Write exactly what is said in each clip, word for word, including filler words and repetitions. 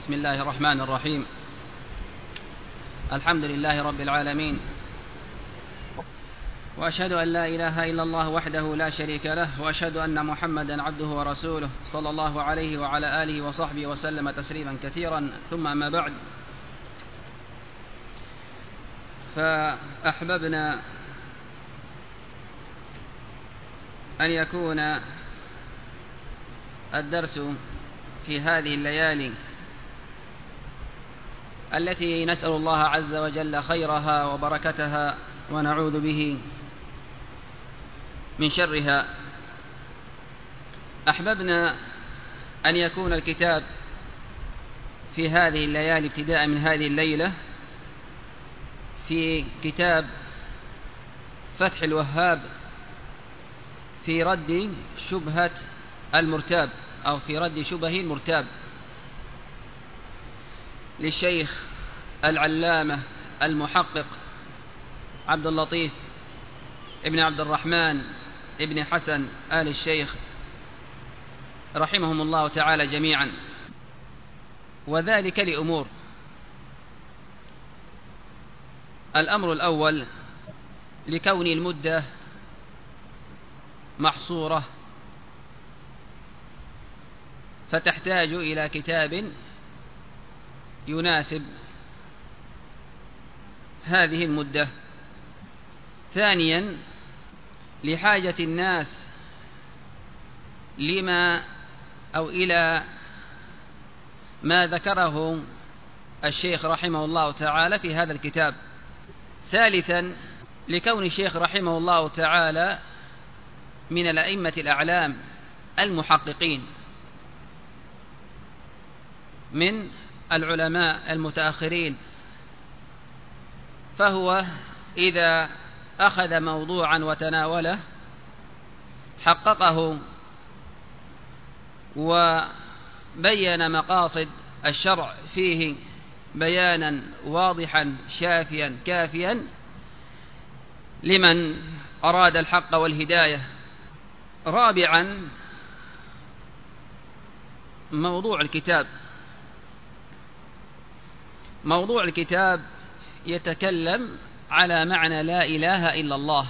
بسم الله الرحمن الرحيم. الحمد لله رب العالمين، وأشهد أن لا إله إلا الله وحده لا شريك له، وأشهد أن محمدا عبده ورسوله صلى الله عليه وعلى آله وصحبه وسلم تسليما كثيرا. ثم أما بعد، فأحببنا أن يكون الدرس في هذه الليالي التي نسأل الله عز وجل خيرها وبركتها ونعوذ به من شرها. أحببنا أن يكون الكتاب في هذه الليالي ابتداء من هذه الليلة في كتاب فتح الوهاب في رد شبهة المرتاب أو في رد شبه المرتاب للشيخ العلامة المحقق عبد اللطيف ابن عبد الرحمن ابن حسن آل الشيخ رحمهم الله تعالى جميعا، وذلك لأمور. الأمر الأول لكون المدة محصورة، فتحتاج إلى كتاب يناسب هذه المدة. ثانيا، لحاجة الناس لما أو إلى ما ذكره الشيخ رحمه الله تعالى في هذا الكتاب. ثالثا، لكون الشيخ رحمه الله تعالى من الأئمة الأعلام المحققين من العلماء المتأخرين، فهو إذا أخذ موضوعا وتناوله حققه وبين مقاصد الشرع فيه بيانا واضحا شافيا كافيا لمن أراد الحق والهداية. رابعا، موضوع الكتاب. موضوع الكتاب يتكلم على معنى لا إله إلا الله،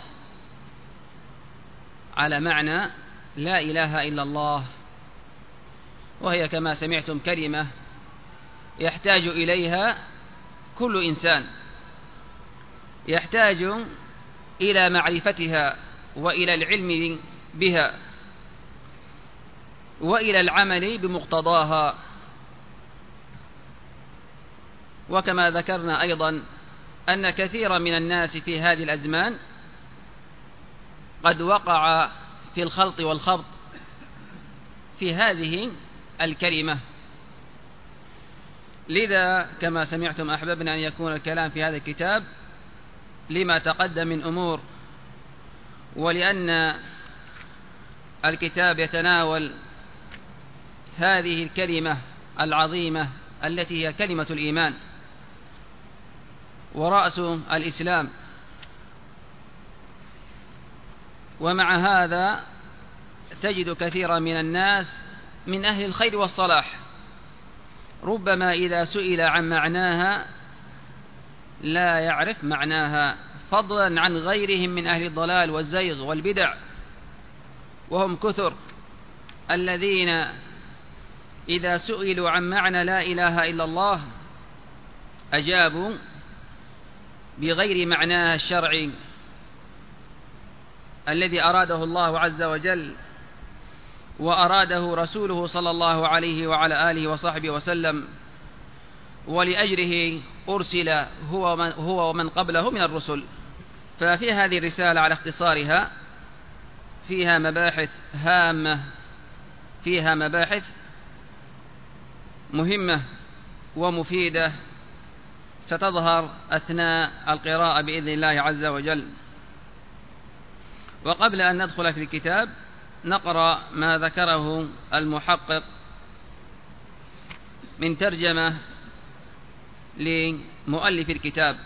على معنى لا إله إلا الله، وهي كما سمعتم كلمة يحتاج إليها كل إنسان، يحتاج إلى معرفتها وإلى العلم بها وإلى العمل بمقتضاها. وكما ذكرنا أيضا أن كثيرا من الناس في هذه الأزمان قد وقع في الخلط والخبط في هذه الكلمة. لذا كما سمعتم أحببنا أن يكون الكلام في هذا الكتاب لما تقدم من أمور، ولأن الكتاب يتناول هذه الكلمة العظيمة التي هي كلمة الإيمان ورأس الإسلام. ومع هذا تجد كثيرا من الناس من أهل الخير والصلاح ربما إذا سئل عن معناها لا يعرف معناها، فضلا عن غيرهم من أهل الضلال والزيغ والبدع، وهم كثر الذين إذا سئلوا عن معنى لا إله إلا الله أجابوا بغير معناها الشرعي الذي أراده الله عز وجل وأراده رسوله صلى الله عليه وعلى آله وصحبه وسلم، ولأجره أرسل هو من هو ومن قبله من الرسل. ففي هذه الرسالة على اختصارها فيها مباحث هامة، فيها مباحث مهمة ومفيدة ستظهر أثناء القراءة بإذن الله عز وجل. وقبل أن ندخل في الكتاب نقرأ ما ذكره المحقق من ترجمة لمؤلف الكتاب.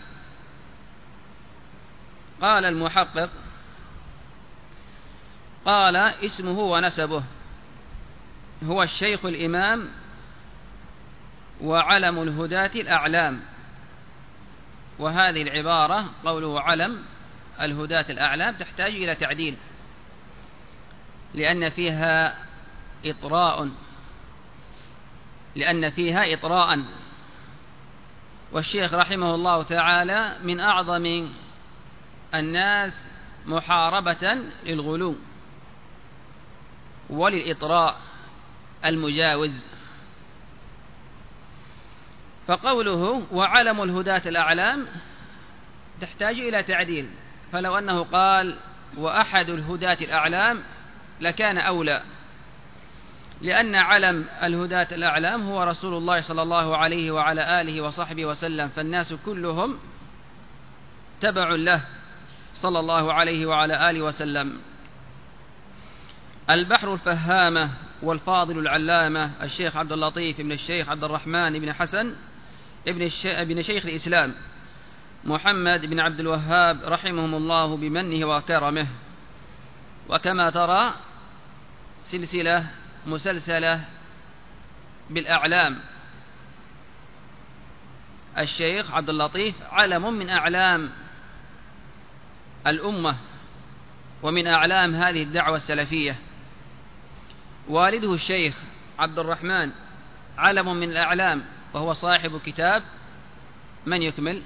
قال المحقق: قال اسمه ونسبه هو الشيخ الإمام وعلم الهداة الأعلام. وهذه العبارة قوله علم الهداة الأعلام تحتاج إلى تعديل، لأن فيها إطراء لأن فيها إطراء والشيخ رحمه الله تعالى من أعظم الناس محاربة للغلو وللإطراء المجاوز. فقوله وعلم الهداة الأعلام تحتاج إلى تعديل، فلو أنه قال وأحد الهداة الأعلام لكان أولى، لأن علم الهداة الأعلام هو رسول الله صلى الله عليه وعلى آله وصحبه وسلم، فالناس كلهم تبع له صلى الله عليه وعلى آله وسلم. البحر الفهامة والفاضل العلامة الشيخ عبد اللطيف بن الشيخ عبد الرحمن بن حسن ابن شيخ الإسلام محمد بن عبد الوهاب رحمهم الله بمنه وكرمه. وكما ترى سلسلة مسلسلة بالأعلام، الشيخ عبد اللطيف علم من أعلام الأمة ومن أعلام هذه الدعوة السلفية. والده الشيخ عبد الرحمن علم من الأعلام، وهو صاحب كتاب من يكمل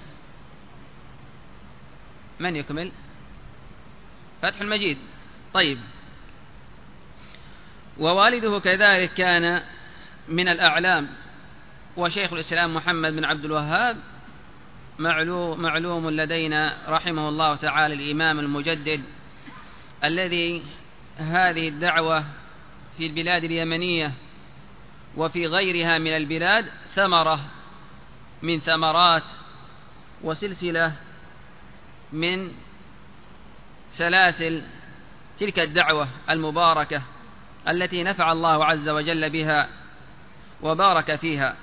من يكمل فتح المجيد. طيب، ووالده كذلك كان من الأعلام. وشيخ الإسلام محمد بن عبد الوهاب معلوم, معلوم لدينا رحمه الله تعالى الإمام المجدد الذي هذه الدعوة في البلاد اليمنية وفي غيرها من البلاد ثمرة من ثمرات وسلسلة من سلاسل تلك الدعوة المباركة التي نفع الله عز وجل بها وبارك فيها.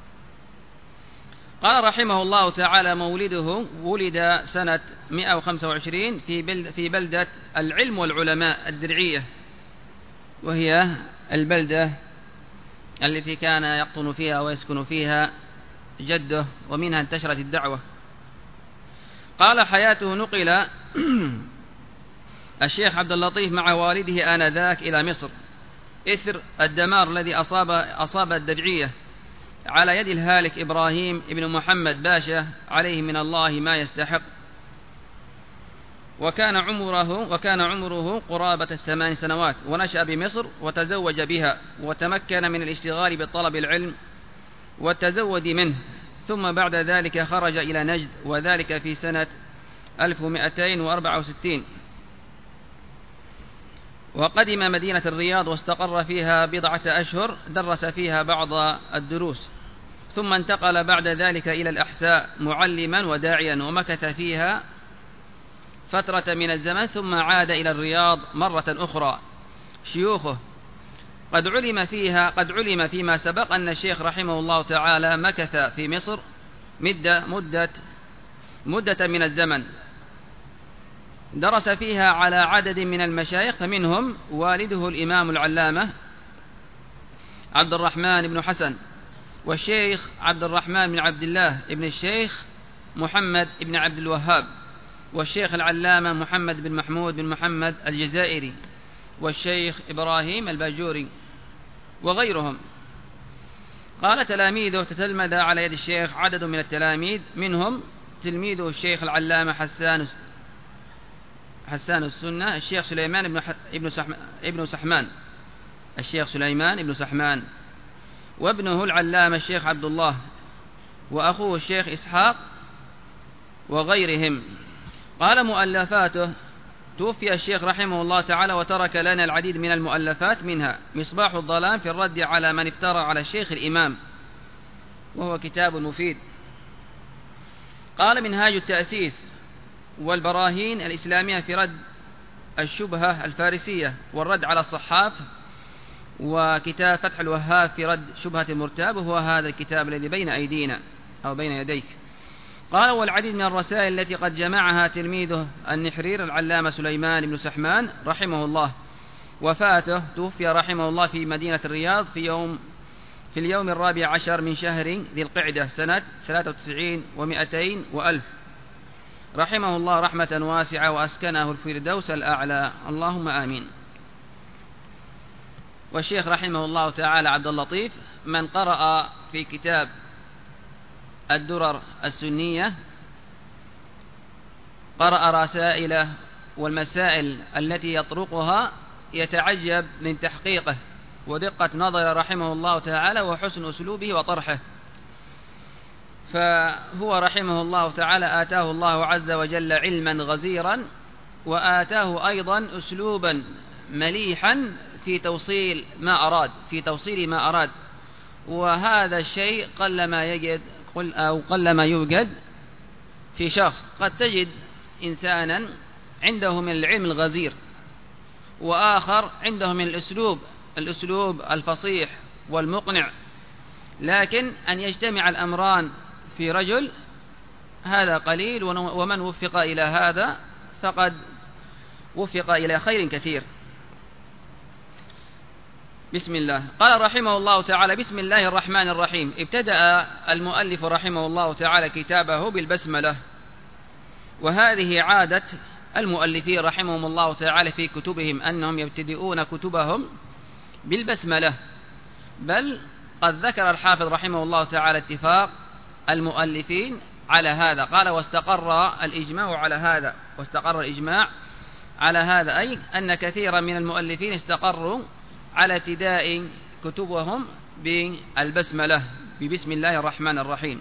قال رحمه الله تعالى مولده ولد سنة مئة وخمسة وعشرين في بلدة العلم والعلماء الدرعية، وهي البلدة التي كان يقطن فيها ويسكن فيها جده، ومنها انتشرت الدعوة. قال حياته نقل الشيخ عبد اللطيف مع والده آنذاك إلى مصر إثر الدمار الذي أصاب أصاب الدرعية على يد الهالك إبراهيم ابن محمد باشا عليه من الله ما يستحق. وكان عمره وكان عمره قرابة الثمان سنوات، ونشأ بمصر وتزوج بها، وتمكن من الاشتغال بطلب العلم والتزود منه، ثم بعد ذلك خرج إلى نجد، وذلك في سنة ألف ومئتين وأربعة وستين، وقدم مدينة الرياض واستقر فيها بضعة أشهر، درس فيها بعض الدروس، ثم انتقل بعد ذلك إلى الأحساء معلما وداعيا، ومكث فيها فترة من الزمن، ثم عاد إلى الرياض مرة أخرى. شيوخه قد علم فيها قد علم فيما سبق أن الشيخ رحمه الله تعالى مكث في مصر مدة مدة مدة من الزمن، درس فيها على عدد من المشايخ، فمنهم والده الإمام العلامة عبد الرحمن بن حسن، والشيخ عبد الرحمن بن عبد الله ابن الشيخ محمد بن عبد الوهاب، والشيخ العلامة محمد بن محمود بن محمد الجزائري، والشيخ إبراهيم الباجوري وغيرهم. قال تلاميذه تتلمذ على يد الشيخ عدد من التلاميذ، منهم تلميذه الشيخ العلامة حسان حسان السنة، الشيخ سليمان ابن ابن ابن سحمان الشيخ سليمان ابن سحمان، وابنه العلامة الشيخ عبد الله، وأخوه الشيخ إسحاق وغيرهم. قال مؤلفاته توفي الشيخ رحمه الله تعالى وترك لنا العديد من المؤلفات، منها مصباح الظلام في الرد على من افترى على الشيخ الإمام، وهو كتاب مفيد. قال منهاج التأسيس والبراهين الإسلامية في رد الشبهة الفارسية والرد على الصحاف، وكتاب فتح الوهاب في رد شبهة المرتاب، وهو هذا الكتاب الذي بين أيدينا أو بين يديك. قال والعديد من الرسائل التي قد جمعها تلميذه النحرير العلامة سليمان بن سحمان رحمه الله. وفاته توفي رحمه الله في مدينة الرياض في يوم في اليوم الرابع عشر من شهر ذي القعدة سنة ثلاثة وتسعين ومائتين وألف، رحمه الله رحمة واسعة وأسكنه الفردوس الأعلى، اللهم آمين. والشيخ رحمه الله تعالى عبد اللطيف من قرأ في كتاب الدرر السنية قرأ رسائله والمسائل التي يطرقها يتعجب من تحقيقه ودقة نظر رحمه الله تعالى وحسن أسلوبه وطرحه. فهو رحمه الله تعالى آتاه الله عز وجل علما غزيرا، وآتاه أيضا أسلوبا مليحا في توصيل ما أراد في توصيل ما أراد وهذا الشيء قلما يجد أو قلما يوجد في شخص. قد تجد إنسانا عنده من العلم الغزير، وآخر عنده من الأسلوب الأسلوب الفصيح والمقنع، لكن أن يجتمع الأمران في رجل هذا قليل، ومن وفق إلى هذا فقد وفق إلى خير كثير. بسم الله. قال رحمه الله تعالى: بسم الله الرحمن الرحيم. ابتدأ المؤلف رحمه الله تعالى كتابه بالبسملة، وهذه عادة المؤلفين رحمهم الله تعالى في كتبهم أنهم يبتدئون كتبهم بالبسملة، بل قد ذكر الحافظ رحمه الله تعالى اتفاق المؤلفين على هذا. قال: واستقر الإجماع على هذا واستقر الإجماع على هذا أي أن كثيرا من المؤلفين استقروا على ابتداء كتبهم بالبسملة، ببسم الله الرحمن الرحيم.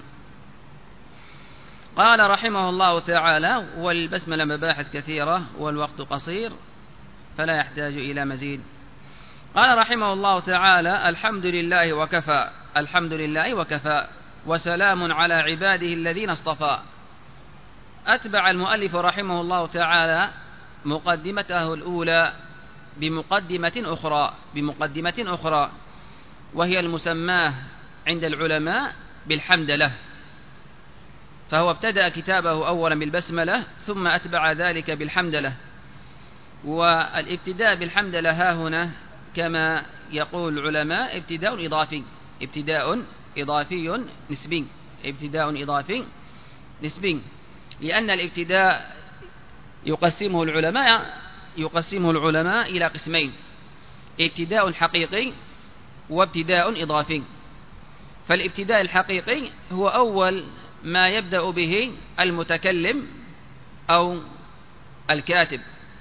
قال رحمه الله تعالى: والبسملة مباحث كثيرة والوقت قصير فلا يحتاج إلى مزيد. قال رحمه الله تعالى: الحمد لله وكفى الحمد لله وكفى وسلام على عباده الذين اصطفى. أتبع المؤلف رحمه الله تعالى مقدمته الأولى بمقدمة أخرى بمقدمة أخرى وهي المسماه عند العلماء بالحمدلة. فهو ابتدأ كتابه أولا بالبسملة ثم أتبع ذلك بالحمدلة. والابتداء بالحمدلة ها هنا كما يقول العلماء ابتداء إضافي ابتداء إضافي نسبي ابتداء إضافي نسبي لأن الابتداء يقسمه العلماء يقسمه العلماء إلى قسمين: ابتداء حقيقي وابتداء إضافي. فالابتداء الحقيقي هو أول ما يبدأ به المتكلم أو الكاتب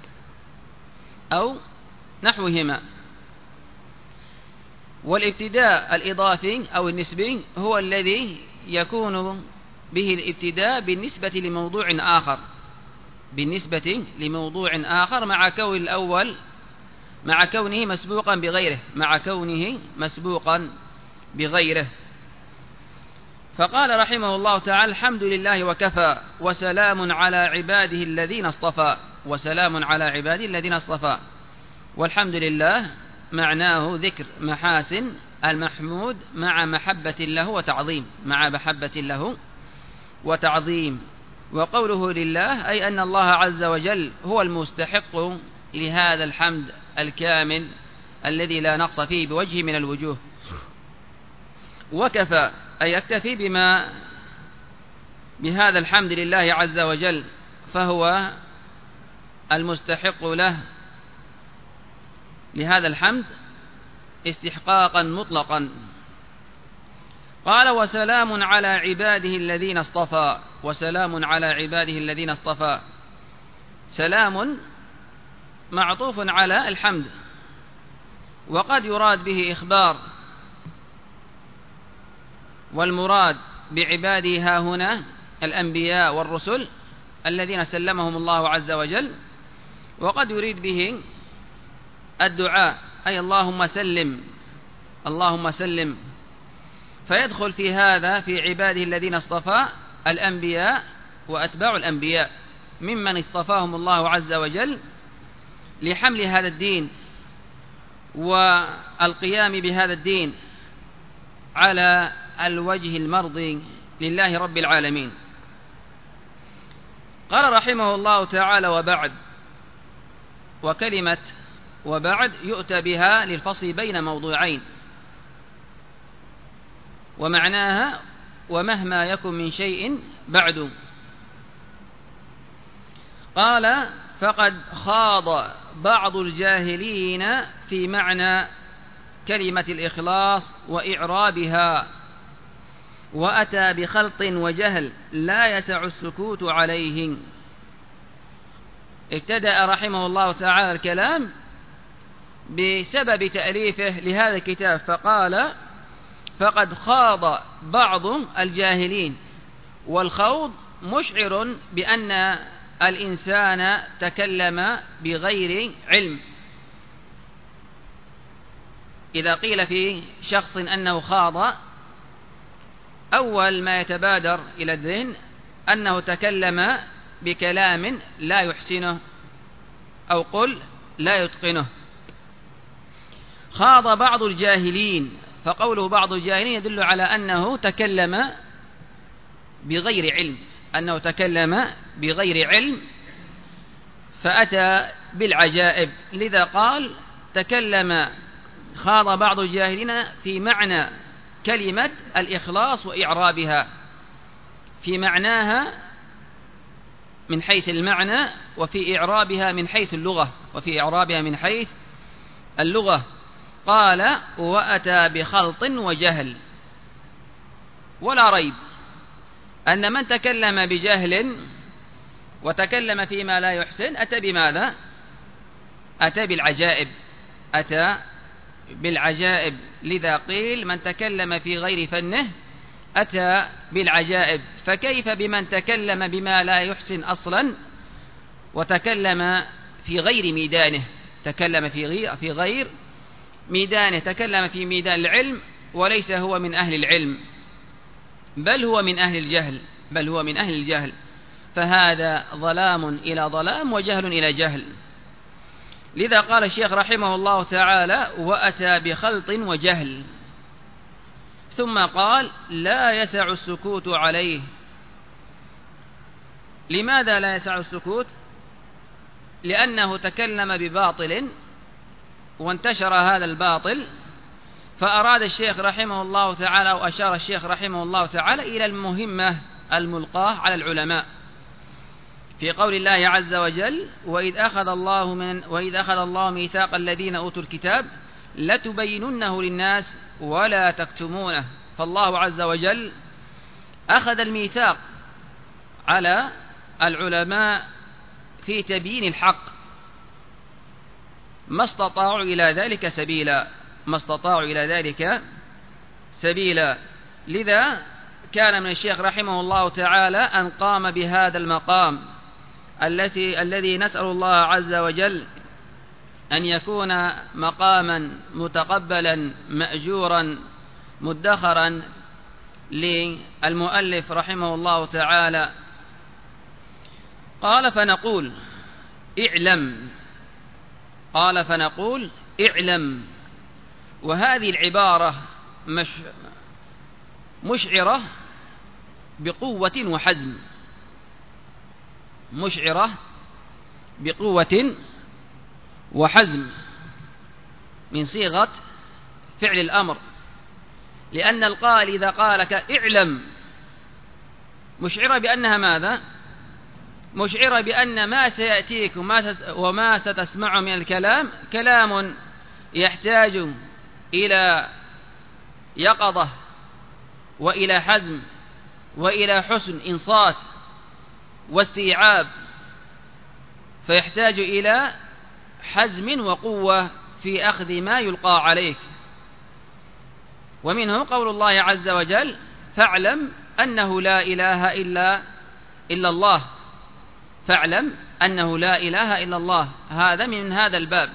أو نحوهما. والابتداء الإضافي أو النسبي هو الذي يكون به الابتداء بالنسبة لموضوع آخر بالنسبة لموضوع آخر مع كون الأول مع كونه مسبوقا بغيره مع كونه مسبوقا بغيره. فقال رحمه الله تعالى: الحمد لله وكفى وسلام على عباده الذين اصطفى وسلام على عباده الذين اصطفى. والحمد لله معناه ذكر محاسن المحمود مع محبة له وتعظيم مع محبة له وتعظيم. وقوله لله أي أن الله عز وجل هو المستحق لهذا الحمد الكامل الذي لا نقص فيه بوجه من الوجوه. وكفى أي يكتفي بما بهذا الحمد لله عز وجل، فهو المستحق له لهذا الحمد استحقاقا مطلقا. قال: وسلام على عباده الذين اصطفى وسلام على عباده الذين اصطفى. سلام معطوف على الحمد، وقد يراد به إخبار، والمراد بعباده ها هنا الأنبياء والرسل الذين سلمهم الله عز وجل. وقد يريد به الدعاء أي اللهم سلم اللهم سلم. فيدخل في هذا في عباده الذين اصطفى الأنبياء وأتباع الأنبياء ممن اصطفاهم الله عز وجل لحمل هذا الدين والقيام بهذا الدين على الوجه المرضي لله رب العالمين. قال رحمه الله تعالى: وبعد. وكلمة وبعد يؤتى بها للفصل بين موضوعين، ومعناها ومهما يكن من شيء بعد. قال فقد خاض بعض الجاهلين في معنى كلمة الإخلاص وإعرابها، وأتى بخلط وجهل لا يسع السكوت عليه. ابتدأ رحمه الله تعالى الكلام بسبب تأليفه لهذا الكتاب، فقال فقد خاض بعض الجاهلين، والخوض مشعر بأن الإنسان تكلم بغير علم. إذا قيل في شخص أنه خاض، أول ما يتبادر إلى الذهن أنه تكلم بكلام لا يحسنه، أو قل لا يتقنه. خاض بعض الجاهلين، فقوله بعض الجاهلين يدل على أنه تكلم بغير علم، أنه تكلم بغير علم فأتى بالعجائب. لذا قال تكلم خاض بعض الجاهلين في معنى كلمة الإخلاص وإعرابها، في معناها من حيث المعنى، وفي إعرابها من حيث اللغة، وفي إعرابها من حيث اللغة. قال وأتى بخلط وجهل. ولا ريب أن من تكلم بجهل وتكلم فيما لا يحسن أتى بماذا؟ أتى بالعجائب، أتى بالعجائب. لذا قيل من تكلم في غير فنه أتى بالعجائب، فكيف بمن تكلم بما لا يحسن أصلا وتكلم في غير ميدانه، تكلم في غير, في غير ميدانه، تكلم في ميدان العلم وليس هو من أهل العلم، بل هو من أهل الجهل، بل هو من أهل الجهل. فهذا ظلام إلى ظلام وجهل إلى جهل. لذا قال الشيخ رحمه الله تعالى وأتى بخلط وجهل، ثم قال لا يسع السكوت عليه. لماذا لا يسع السكوت؟ لأنه تكلم بباطل وانتشر هذا الباطل، فأراد الشيخ رحمه الله تعالى أو أشار الشيخ رحمه الله تعالى إلى المهمة الملقاة على العلماء في قول الله عز وجل وإذ أخذ الله من وإذ أخذ الله ميثاق الذين أوتوا الكتاب لتبيننه للناس ولا تكتمونه. فالله عز وجل أخذ الميثاق على العلماء في تبيين الحق، ما استطاعوا إلى ذلك سبيلا، ما استطاعوا إلى ذلك سبيلا. لذا كان من الشيخ رحمه الله تعالى أن قام بهذا المقام التي الذي نسأل الله عز وجل أن يكون مقاما متقبلا مأجورا مدخرا للمؤلف رحمه الله تعالى. قال فنقول اعلم، قال فنقول اعلم. وهذه العبارة مش مشعرة بقوة وحزم، مشعرة بقوة وحزم من صيغة فعل الأمر، لأن القائل إذا قال لك اعلم مشعرة بأنها ماذا؟ مشعرة بأن ما سيأتيك وما ستسمع من الكلام كلام يحتاج إلى يقظة وإلى حزم وإلى حسن إنصات واستيعاب، فيحتاج إلى حزم وقوة في أخذ ما يلقى عليك. ومنه قول الله عز وجل فاعلم أنه لا إله إلا إلا الله، فاعلم أنه لا إله إلا الله، هذا من هذا الباب.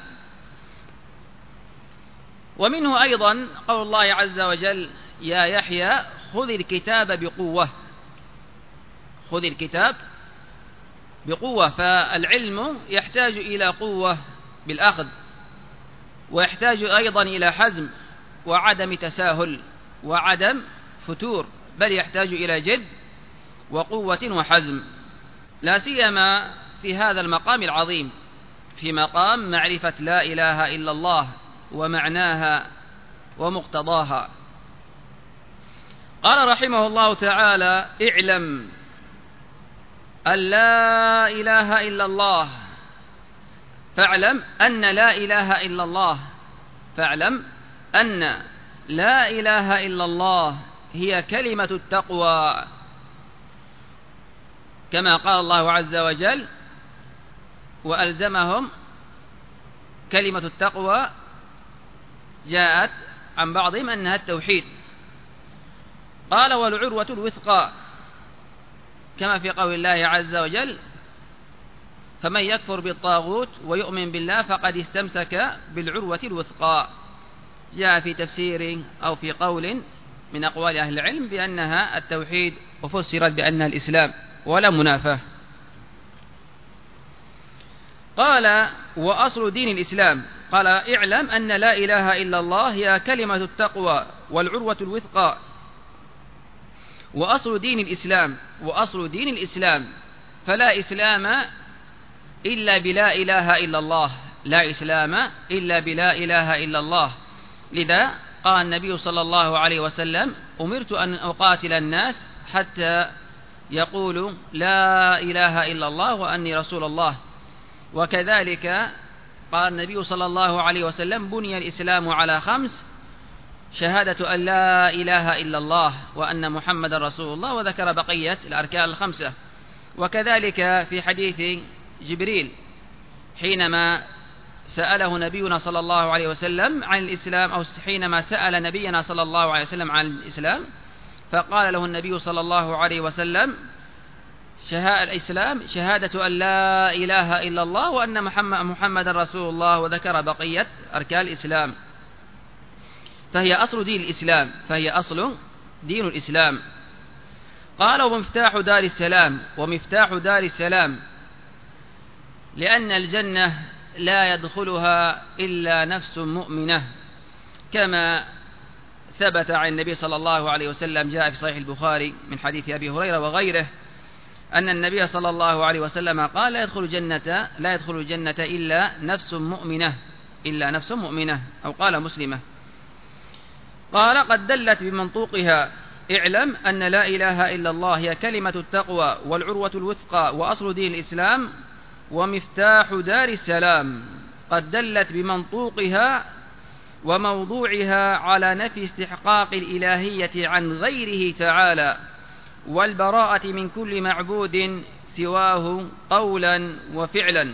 ومنه أيضا قول الله عز وجل يا يحيى خذ الكتاب بقوة، خذ الكتاب بقوة. فالعلم يحتاج إلى قوة بالأخذ، ويحتاج أيضا إلى حزم وعدم تساهل وعدم فتور، بل يحتاج إلى جد وقوة وحزم، لا سيما في هذا المقام العظيم، في مقام معرفة لا إله إلا الله ومعناها ومقتضاها. قال رحمه الله تعالى: اعلم أن لا إله إلا الله فاعلم أن لا إله إلا الله فاعلم أن لا إله إلا الله هي كلمة التقوى، كما قال الله عز وجل: وألزمهم كلمة التقوى، جاءت عن بعضهم أنها التوحيد. قال: والعروة الوثقى، كما في قول الله عز وجل: فمن يكفر بالطاغوت ويؤمن بالله فقد استمسك بالعروة الوثقى. جاء في تفسير أو في قول من أقوال أهل العلم بأنها التوحيد، وفسرت بأنها الإسلام، ولا منافاة. قال: وأصل دين الإسلام. قال: اعلم أن لا إله إلا الله هي كلمة التقوى والعروة الوثقى. وأصل دين الإسلام، وأصل دين الإسلام فلا إسلام إلا بلا إله إلا الله، لا إسلام إلا بلا إله إلا الله. لذا قال النبي صلى الله عليه وسلم: أمرت أن أقاتل الناس حتى يقولوا لا إله إلا الله وأني رسول الله. وكذلك قال النبي صلى الله عليه وسلم: بني الإسلام على خمس: شهادة أن لا إله إلا الله وأن محمد رسول الله، وذكر بقية الأركان الخمسة. وكذلك في حديث جبريل حينما سأله نبينا صلى الله عليه وسلم عن الإسلام، أو حينما سأل نبينا صلى الله عليه وسلم عن الإسلام، فقال له النبي صلى الله عليه وسلم: شهادة الإسلام شهادة أن لا إله إلا الله وأن محمد محمد رسول الله، وذكر بقية أركان الإسلام. فهي أصل دين الإسلام، فهي أصل دين الإسلام. قال: ومفتاح دار السلام. ومفتاح دار السلام لأن الجنة لا يدخلها إلا نفس مؤمنة، كما ثبت عن النبي صلى الله عليه وسلم، جاء في صحيح البخاري من حديث أبي هريرة وغيره أن النبي صلى الله عليه وسلم قال: لا يدخل الجنة لا يدخل الجنة إلا نفس مؤمنة، إلا نفس مؤمنة، أو قال مسلمة. قال: قد دلت بمنطوقها. اعلم أن لا إله إلا الله هي كلمة التقوى والعروة الوثقى وأصل دين الإسلام ومفتاح دار السلام. قد دلت بمنطوقها وموضوعها على نفي استحقاق الإلهية عن غيره تعالى، والبراءة من كل معبود سواه قولا وفعلا،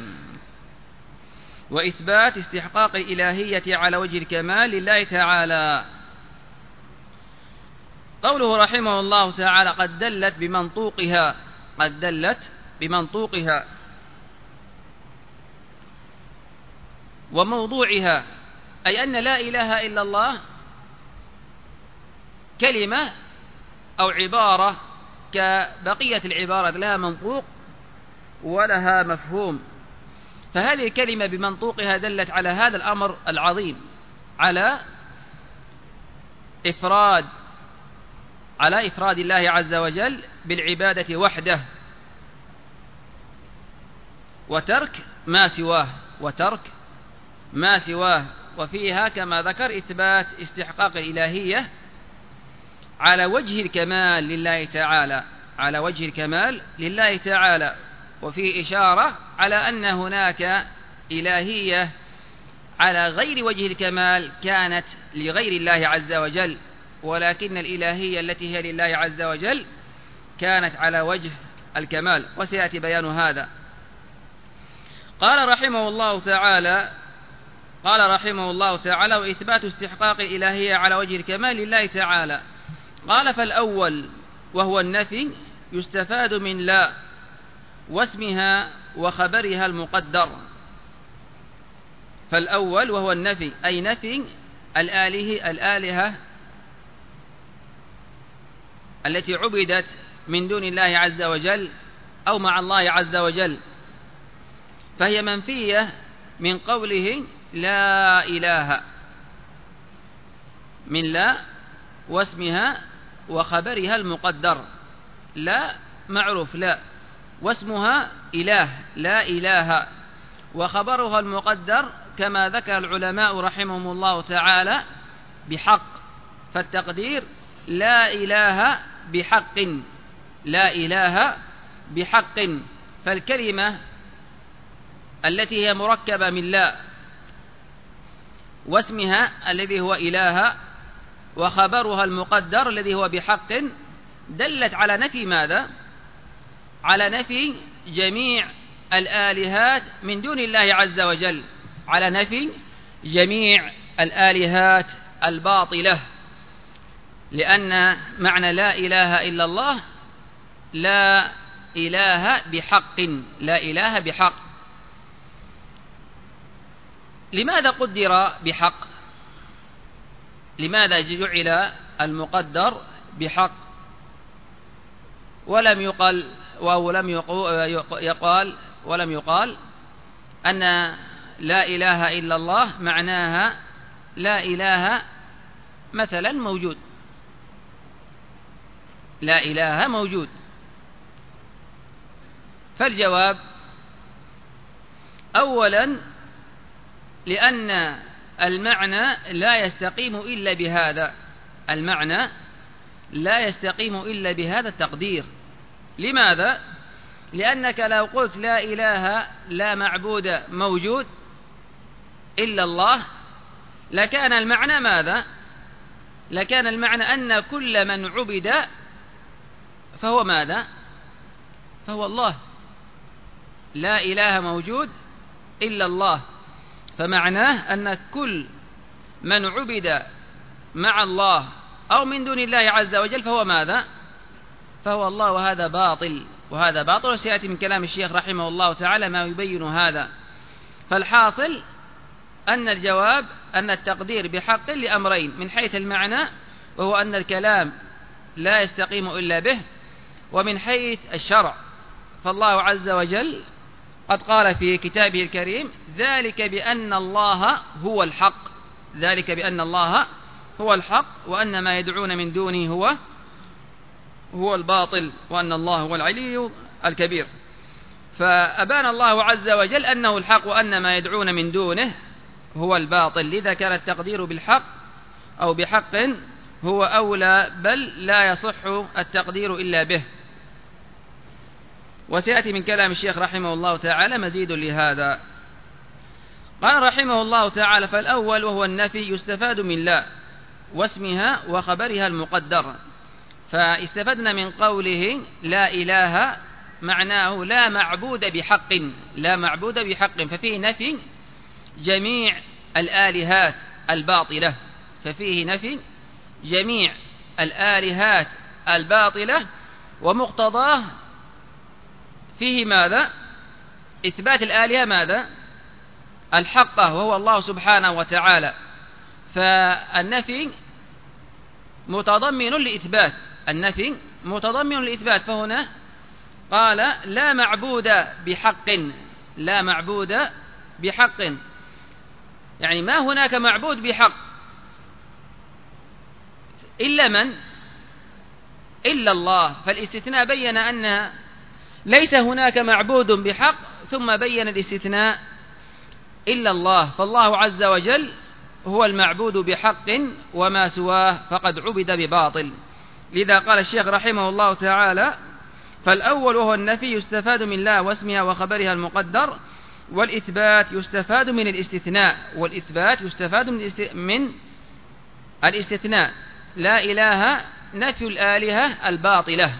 وإثبات استحقاق الإلهية على وجه الكمال لله تعالى. قوله رحمه الله تعالى: قد دلت بمنطوقها. قد دلت بمنطوقها وموضوعها، أي أن لا إله إلا الله كلمة أو عبارة كبقية العبارات، لها منطوق ولها مفهوم. فهذه الكلمة بمنطوقها دلت على هذا الأمر العظيم، على إفراد على إفراد الله عز وجل بالعبادة وحده، وترك ما سواه وترك ما سواه وفيها كما ذكر إثبات استحقاق الإلهية على وجه الكمال لله تعالى، على وجه الكمال لله تعالى. وفيه إشارة على أن هناك إلهية على غير وجه الكمال كانت لغير الله عز وجل، ولكن الإلهية التي هي لله عز وجل كانت على وجه الكمال، وسيأتي بيان هذا. قال رحمه الله تعالى قال رحمه الله تعالى: وإثبات استحقاق الإلهية على وجه الكمال لله تعالى. قال: فالأول وهو النفي يستفاد من لا واسمها وخبرها المقدر. فالأول وهو النفي، أي نفي الآله الآلهة التي عبدت من دون الله عز وجل أو مع الله عز وجل، فهي منفية من قوله لا إله، من لا واسمها وخبرها المقدر. لا معروف لا، واسمها إله لا إله، وخبرها المقدر كما ذكر العلماء رحمهم الله تعالى بحق، فالتقدير لا إله بحق، لا إله بحق. فالكلمة التي هي مركبة من لا واسمها الذي هو إله وخبرها المقدر الذي هو بحق دلت على نفي ماذا؟ على نفي جميع الآلهات من دون الله عز وجل، على نفي جميع الآلهات الباطلة، لأن معنى لا إله إلا الله لا إله بحق، لا إله بحق. لماذا قدر بحق؟ لماذا جعل المقدر بحق ولم يقل أو لم يقال ولم يقال أن لا إله إلا الله معناها لا إله مثلا موجود، لا إله موجود؟ فالجواب أولا لأن المعنى لا يستقيم إلا بهذا، المعنى لا يستقيم إلا بهذا التقدير. لماذا؟ لأنك لو قلت لا إله لا معبود موجود إلا الله لكان المعنى ماذا؟ لكان المعنى أن كل من عبد فهو ماذا؟ فهو الله. لا إله موجود إلا الله، فمعناه أن كل من عبد مع الله أو من دون الله عز وجل فهو ماذا؟ فهو الله، وهذا باطل، وهذا باطل، وسيأتي من كلام الشيخ رحمه الله تعالى ما يبين هذا. فالحاصل أن الجواب أن التقدير بحق لأمرين: من حيث المعنى وهو أن الكلام لا يستقيم إلا به، ومن حيث الشرع فالله عز وجل قد قال في كتابه الكريم: ذلك بأن الله هو الحق، ذلك بأن الله هو الحق وأن ما يدعون من دونه هو هو الباطل وأن الله هو العلي الكبير. فأبان الله عز وجل أنه الحق وأن ما يدعون من دونه هو الباطل، لذا كان التقدير بالحق أو بحق هو أولى، بل لا يصح التقدير إلا به. وسيأتي من كلام الشيخ رحمه الله تعالى مزيد لهذا. قال رحمه الله تعالى: فالأول وهو النفي يستفاد من لا واسمها وخبرها المقدر. فاستفدنا من قوله لا إله معناه لا معبود بحق، لا معبود بحق، ففيه نفي جميع الآلهات الباطلة، ففيه نفي جميع الآلهات الباطلة، ومقتضاه فيه ماذا؟ إثبات الآلهة ماذا؟ الحقة، وهو الله سبحانه وتعالى. فالنفي متضمن لإثبات، النفي متضمن لإثبات، فهنا قال لا معبود بحق، لا معبود بحق، يعني ما هناك معبود بحق إلا من؟ إلا الله. فالاستثناء بين أن ليس هناك معبود بحق، ثم بين الاستثناء إلا الله، فالله عز وجل هو المعبود بحق، وما سواه فقد عبد بباطل. لذا قال الشيخ رحمه الله تعالى: فالأول وهو النفي يستفاد من لا واسمها وخبرها المقدر، والإثبات يستفاد من الاستثناء، والإثبات يستفاد من الاستثناء. لا إله نفي الآلهة الباطلة،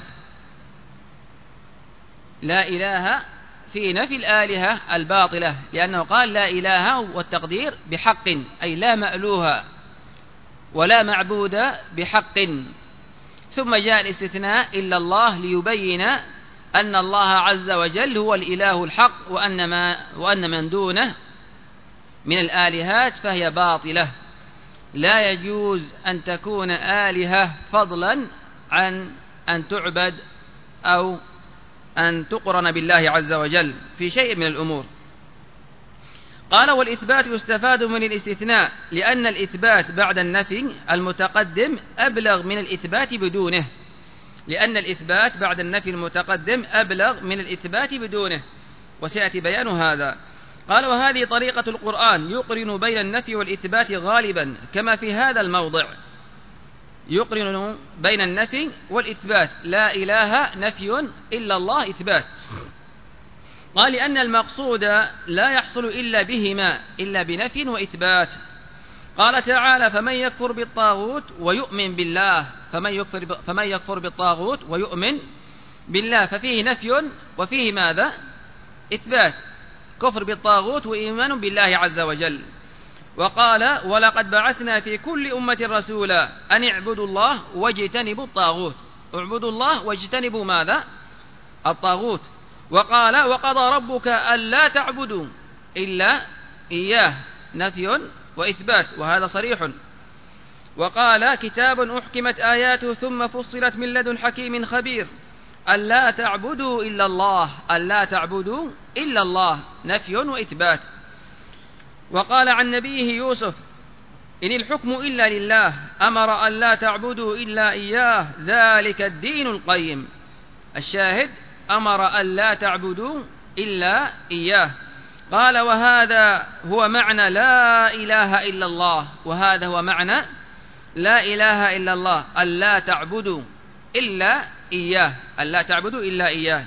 لا إله في نفي الآلهة الباطلة، لأنه قال لا إله والتقدير بحق، أي لا مألوه ولا معبود بحق. ثم جاء الاستثناء إلا الله ليبين أن الله عز وجل هو الإله الحق، وأن, ما وأن من دونه من الآلهات فهي باطلة، لا يجوز أن تكون آلهة فضلا عن أن تعبد أو أن تقرن بالله عز وجل في شيء من الأمور. قال: والإثبات يستفاد من الاستثناء، لأن الإثبات بعد النفي المتقدم أبلغ من الإثبات بدونه، لأن الإثبات بعد النفي المتقدم أبلغ من الإثبات بدونه، وسيأتي بيان هذا. قال: وهذه طريقة القرآن يقرن بين النفي والإثبات غالبا، كما في هذا الموضع. يقرن بين النفي والإثبات، لا إله نفي إلا الله إثبات. قال لأن المقصود لا يحصل إلا بهما، إلا بنفي وإثبات. قال تعالى فمن يكفر بالطاغوت ويؤمن بالله، فمن يكفر, فمن يكفر بالطاغوت ويؤمن بالله، ففيه نفي وفيه ماذا؟ إثبات، كفر بالطاغوت وإيمان بالله عز وجل. وقال ولقد بعثنا في كل أمة رسولا أن اعبدوا الله واجتنبوا الطاغوت، اعبدوا الله واجتنبوا ماذا؟ الطاغوت. وقال وقضى ربك ألا تعبدوا إلا إياه، نفي وإثبات، وهذا صريح. وقال كتاب أحكمت آياته ثم فصلت من لدن حكيم خبير، ألا تعبدوا إلا الله، ألا تعبدوا إلا الله، نفي وإثبات. وقال عن نبيه يوسف إن الحكم إلا لله أمر ألا تعبدوا إلا إياه ذلك الدين القيم، الشاهد أمر ألا تعبدوا إلا إياه. قال وهذا هو معنى لا إله إلا الله، وهذا هو معنى لا إله إلا الله، ألا تعبدوا إلا إياه، ألا تعبدوا إلا إياه.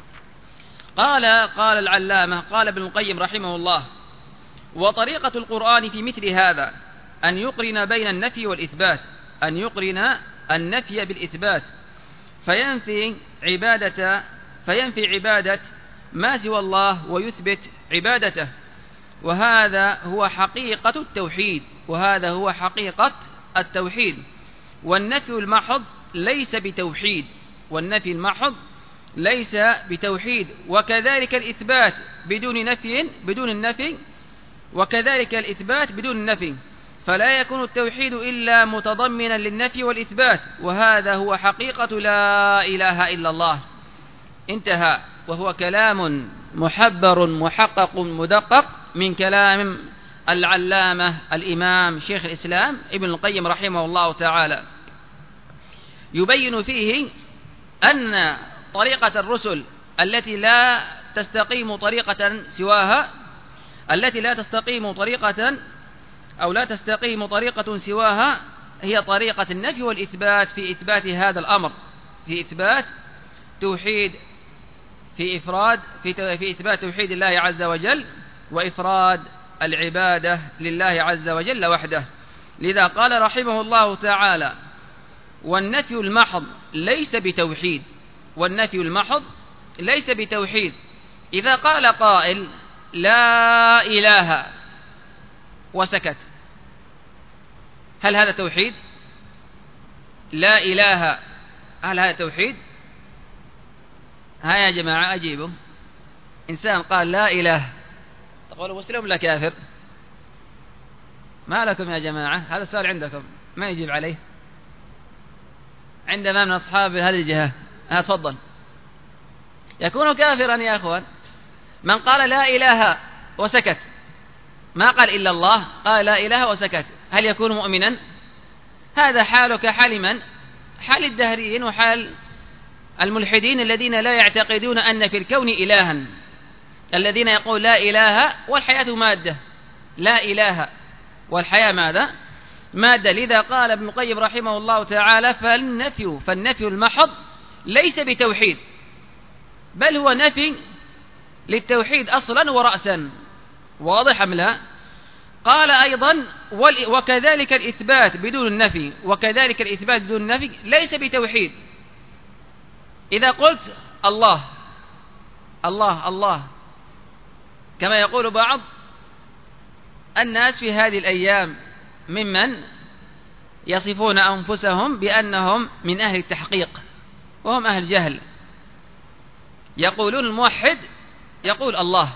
قال قال العلامة قال ابن القيم رحمه الله وطريقة القرآن في مثل هذا أن يقرن بين النفي والإثبات، أن يقرن النفي بالإثبات، فينفي عبادة فينفي عبادة ما سوى الله ويثبت عبادته، وهذا هو حقيقة التوحيد، وهذا هو حقيقة التوحيد. والنفي المحض ليس بتوحيد، والنفي المحض ليس بتوحيد، وكذلك الإثبات بدون نفي بدون النفي وكذلك الإثبات بدون النفي، فلا يكون التوحيد إلا متضمنا للنفي والإثبات، وهذا هو حقيقة لا إله إلا الله. انتهى. وهو كلام محبر محقق مدقق من كلام العلامة الإمام شيخ الإسلام ابن القيم رحمه الله تعالى، يبين فيه أن طريقة الرسل التي لا تستقيم طريقة سواها التي لا تستقيم طريقة أو لا تستقيم طريقة سواها هي طريقة النفي والإثبات في إثبات هذا الأمر، في إثبات توحيد في إفراد في, في إثبات توحيد الله عز وجل وإفراد العبادة لله عز وجل وحده. لذا قال رحمه الله تعالى والنفي المحض ليس بتوحيد، والنفي المحض ليس بتوحيد. إذا قال قائل لا إله وسكت، هل هذا توحيد؟ لا إله، هل هذا توحيد؟ ها يا جماعة أجيبوا. إنسان قال لا إله، تقولوا مسلم لا كافر؟ ما لكم يا جماعة؟ هذا السؤال عندكم، ما يجيب عليه؟ عندما من أصحاب هذه الجهة، ها تفضل. يكون كافرا يا أخوان من قال لا إله وسكت، ما قال إلا الله، قال لا إله وسكت، هل يكون مؤمنا؟ هذا حالك حال من؟ حال الدهريين وحال الملحدين الذين لا يعتقدون أن في الكون إلها، الذين يقول لا إله والحياة مادة، لا إله والحياة ماذا؟ مادة. لذا قال ابن القيم رحمه الله تعالى فالنفي فالنفي المحض ليس بتوحيد، بل هو نفي للتوحيد أصلا ورأسا. واضح أم لا؟ قال أيضا وكذلك الإثبات بدون النفي وكذلك الإثبات بدون النفي ليس بتوحيد. إذا قلت الله الله الله كما يقول بعض الناس في هذه الأيام ممن يصفون أنفسهم بأنهم من أهل التحقيق وهم أهل جهل، يقولون الموحد يقول الله،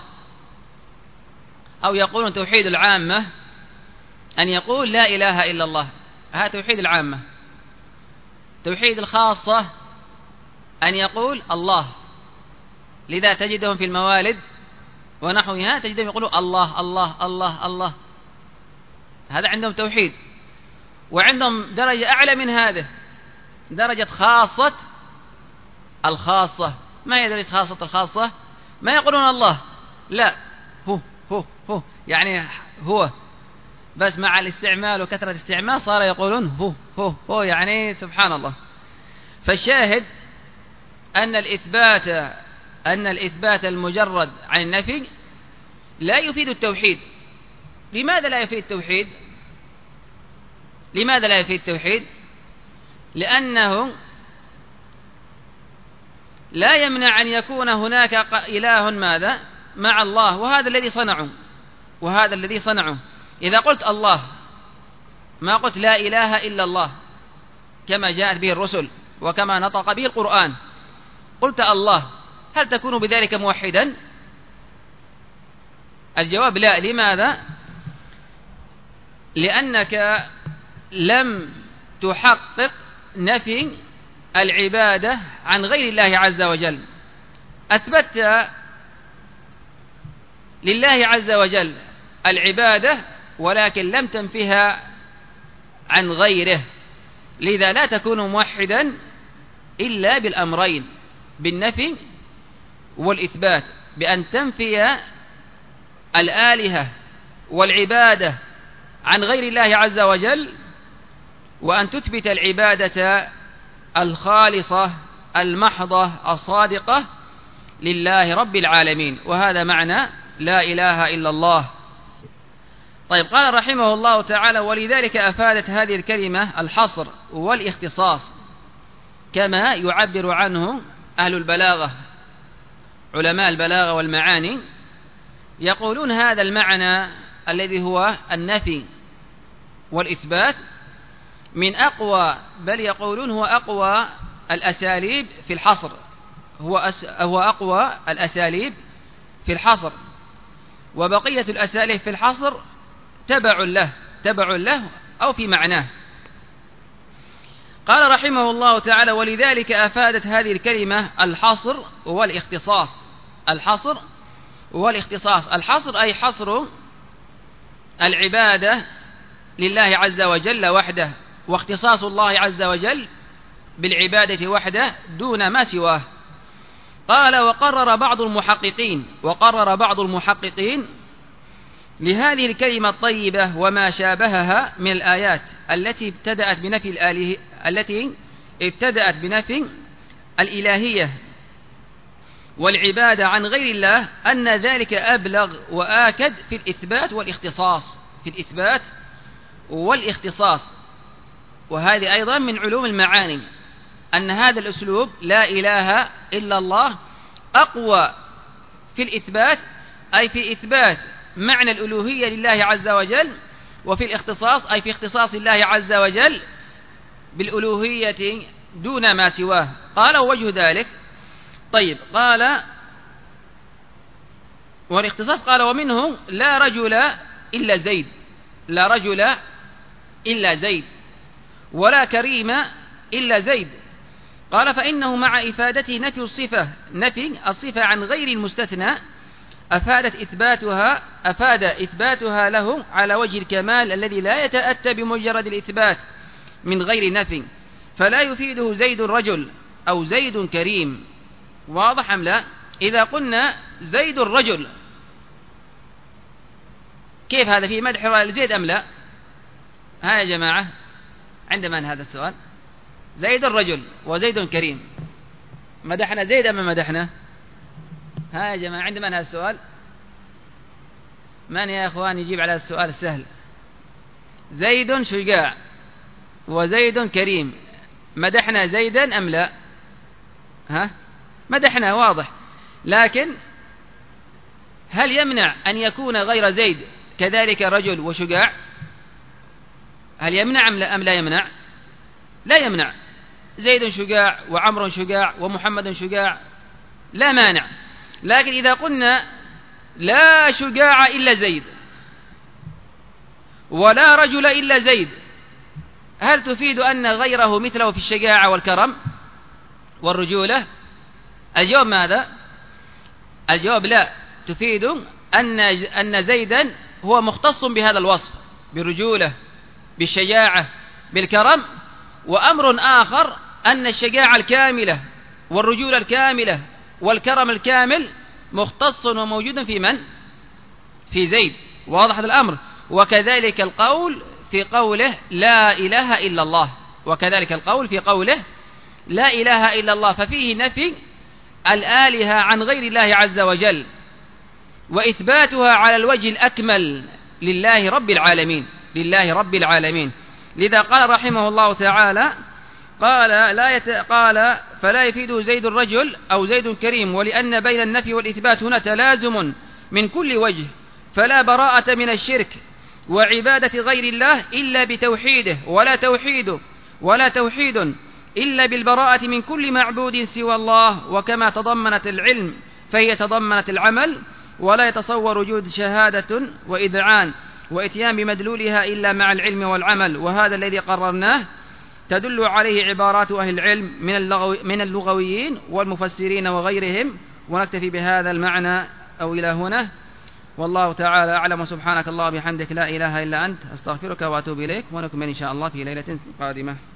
أو يقولون توحيد العامة أن يقول لا إله إلا الله، هذا توحيد العامة. توحيد الخاصة أن يقول الله. لذا تجدهم في الموالد ونحوها تجدهم يقولوا الله الله الله الله، هذا عندهم توحيد. وعندهم درجة أعلى من هذا، درجة خاصة الخاصة. ما هي درجة خاصة الخاصة؟ ما يقولون الله، لا هو هو هو يعني هو بس مع الاستعمال وكثرة الاستعمال صار يقولون هو هو هو يعني سبحان الله. فالشاهد أن الإثبات أن الإثبات المجرد عن النفي لا يفيد التوحيد. لماذا لا يفيد التوحيد؟ لماذا لا يفيد التوحيد؟ لأنه لا يمنع أن يكون هناك إله ماذا مع الله، وهذا الذي صنعه وهذا الذي صنعه. إذا قلت الله ما قلت لا إله إلا الله كما جاءت به الرسل وكما نطق به القرآن، قلت الله، هل تكون بذلك موحدا؟ الجواب لا. لماذا؟ لأنك لم تحقق نفي العبادة عن غير الله عز وجل. أثبتت لله عز وجل العبادة ولكن لم تنفها عن غيره، لذا لا تكون موحدا إلا بالأمرين، بالنفي والإثبات، بأن تنفي الآلهة والعبادة عن غير الله عز وجل، وأن تثبت العبادة الخالصة المحضة الصادقة لله رب العالمين. وهذا معنى لا إله إلا الله. طيب، قال رحمه الله تعالى: ولذلك أفادت هذه الكلمة الحصر والاختصاص كما يعبر عنه أهل البلاغة، علماء البلاغة والمعاني، يقولون هذا المعنى الذي هو النفي والإثبات من أقوى، بل يقولون هو أقوى الأساليب في الحصر، هو, أس هو أقوى الأساليب في الحصر، وبقية الأساليب في الحصر تبع له تبع له أو في معناه. قال رحمه الله تعالى: ولذلك أفادت هذه الكلمة الحصر والاختصاص. الحصر والاختصاص، الحصر أي حصر العبادة لله عز وجل وحده، واختصاص الله عز وجل بالعبادة وحده دون ما سواه. قال: وقرر بعض المحققين وقرر بعض المحققين لهذه الكلمة الطيبة وما شابهها من الآيات التي ابتدأت بنفي الآله التي ابتدأت بنفي الإلهية والعبادة عن غير الله، أن ذلك أبلغ وآكد في الإثبات والاختصاص في الإثبات والاختصاص. وهذه أيضا من علوم المعاني، أن هذا الأسلوب لا إله إلا الله أقوى في الإثبات، أي في إثبات معنى الألوهية لله عز وجل، وفي الاختصاص أي في اختصاص الله عز وجل بالألوهية دون ما سواه. قال: ووجه ذلك. طيب، قال والاختصاص، قال: ومنه لا رجل إلا زيد، لا رجل إلا زيد، ولا كريم إلا زيد. قال: فإنه مع إفادته نفي الصفة نفي الصفة عن غير المستثنى أفادت إثباتها أفاد إثباتها له على وجه الكمال الذي لا يتأتى بمجرد الإثبات من غير نفي، فلا يفيده زيد رجل أو زيد كريم. واضح أم لا؟ إذا قلنا زيد الرجل، كيف هذا في مدح زيد أم لا؟ ها يا جماعة، عندما هذا السؤال، زيد الرجل وزيد كريم، مدحنا زيد أم مدحنا؟ ها يا جماعة، عندما هذا السؤال، من يا أخوان يجيب على السؤال السهل؟ زيد شجاع وزيد كريم، مدحنا زيدا أم لا؟ ها؟ مدحنا، واضح. لكن هل يمنع أن يكون غير زيد كذلك رجل وشجاع؟ هل يمنع أم لا, أم لا يمنع؟ لا يمنع. زيد شجاع وعمر شجاع ومحمد شجاع، لا مانع. لكن إذا قلنا لا شجاع إلا زيد ولا رجل إلا زيد، هل تفيد أن غيره مثله في الشجاعة والكرم والرجولة؟ الجواب ماذا؟ الجواب لا، تفيد أن أن زيدا هو مختص بهذا الوصف، بالرجولة بالشجاعة بالكرم. وأمر آخر أن الشجاعة الكاملة والرجولة الكاملة والكرم الكامل مختص وموجود في من؟ في زيد. واضح هذا الأمر. وكذلك القول في قوله لا إله إلا الله، وكذلك القول في قوله لا إله إلا الله، ففيه نفي الآلهة عن غير الله عز وجل، وإثباتها على الوجه الأكمل لله رب العالمين، لله رب العالمين. لذا قال رحمه الله تعالى قال لا يت... قال فلا يفيد زيد الرجل أو زيد كريم، ولأن بين النفي والإثبات هنا تلازم من كل وجه، فلا براءة من الشرك وعبادة غير الله إلا بتوحيده، ولا توحيد ولا توحيد إلا بالبراءة من كل معبود سوى الله. وكما تضمنت العلم فهي تضمنت العمل، ولا يتصور وجود شهادة وإذعان وإتيان بمدلولها إلا مع العلم والعمل، وهذا الذي قررناه تدل عليه عبارات أهل العلم من اللغو من اللغويين والمفسرين وغيرهم. ونكتفي بهذا المعنى أو إلى هنا، والله تعالى أعلم. سبحانك الله وبحمدك لا إله إلا أنت، أستغفرك وأتوب إليك، ونكمل إن شاء الله في ليلة قادمة.